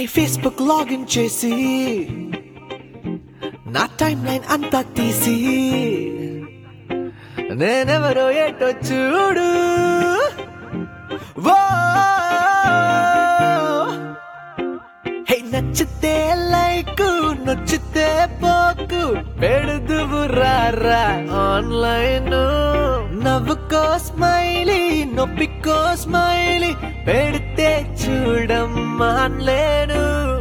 Facebook login చేసి నా time line అంతా తీసి నేనెవరో ఏటో చూడు. హే నచ్చితే లైక్ నచ్చితే పోకు పెడుదువు రారా ఆన్లైన్. నవ్వుకో స్మైలీ నొప్పికో స్మైలీ పెడితే చూడమ్మాన్లేను.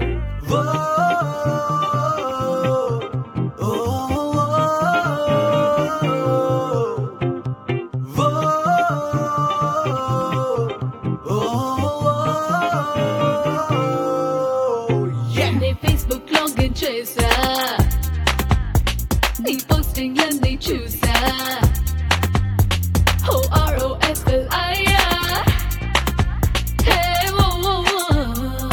Facebook లాగిన్ చేసా నీ పోస్టింగ్ లన్నీ చూసా. OROFLI hey whoa whoa whoa.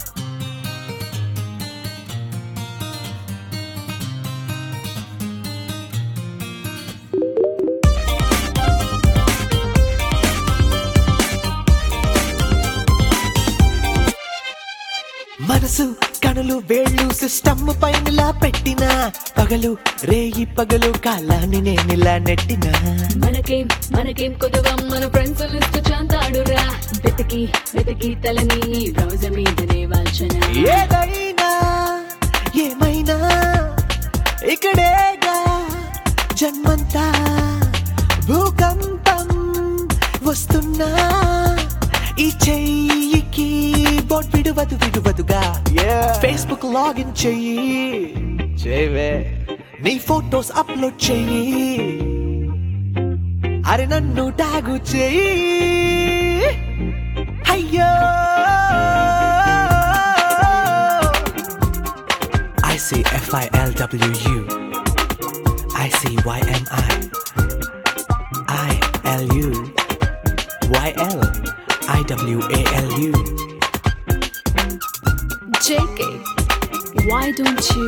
మనసు కనులు వేళ్ళు సిస్టమ్ పైనలా పెట్టిన పగలు రేయి పగలు కాలాన్ని నేనిలా నెట్టిన. మనకేం కొద్దుగా మన ఫ్రెండ్స్ లిస్ట్ చాంతాడురా. వెతికి తలని రోజు మీదనే వాల్చన. ఏదైనా ఏమైనా ఇక్కడేగా జన్మంతా భూకంపం వస్తున్నా ఈ చెయ్యికి బోట్ విడువదుగా. Facebook లాగిన్ చెయ్యి నీ ఫోటోస్ అప్లోడ్ చెయ్యి. అరే నన్ను ట్యాగు చెయ్యి. అయ్యో I see FILWU I see YMI ILU YL IWALU. JK, why don't you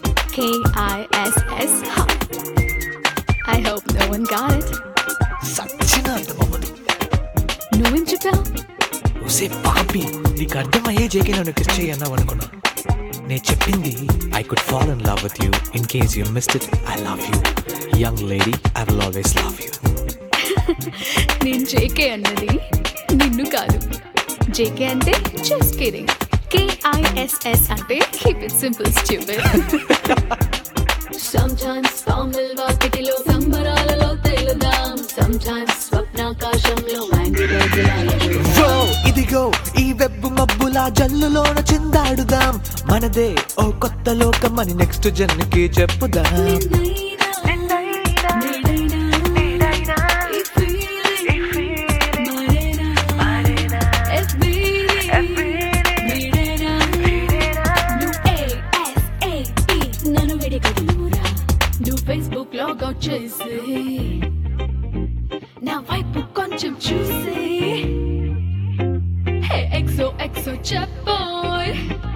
KISS huh? I hope no one got it. సచ్చిన అర్థమవ్వదు. నువ్వేం చెప్పావు? ఉసే పాపి నీకు అర్థమయ్యే జేకే నన్ను కిస్ చేయన్నావు అనుకున్నా. నేను చెప్పింది I could fall in love with you. In case you missed it, I love you. Young lady, I will always love you. నేను JK అన్నది నిన్ను కాదు. JK అంటే just kidding. KISS అంటే keep it simple stupid. Sometimes formal వాకిటిలో సంబరాలలో తేలుదాం. Sometimes స్వప్నాకాశంలో ఇదిగో ఈ వెబ్బు మబ్బులా జల్లులోన చిందాడుదాం. మనదే ఓ కొత్త లోకం అని నెక్స్ట్ జన్మకి చెప్పుదాం. Facebook లాగౌట్ చేసి నా వైపు కొంచెం చూసి హే XOXO చెప్పోయ్.